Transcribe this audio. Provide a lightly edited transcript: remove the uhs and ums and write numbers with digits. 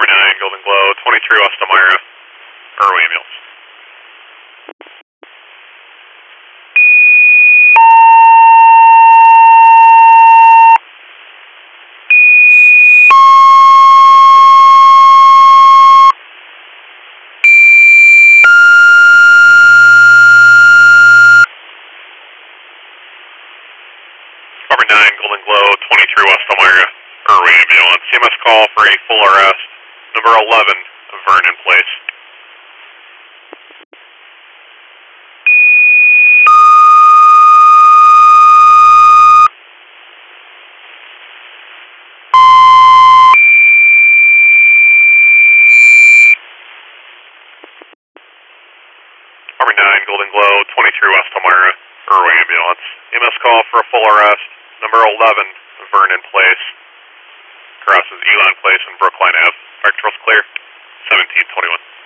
9, Golden Glow, 23 West Elmira, Irwin ambulance. Cover 9, Golden Glow, 23 West Elmira, Irwin ambulance. CMS call for a full arrest, number 11, Vernon Place. Cover 9, Golden Glow, 23 West Elmira, Irwin ambulance. CMS call for a full arrest, number 11, Vernon Place. Crosses Elon Place and Brookline Ave. Arctural's clear, 1721.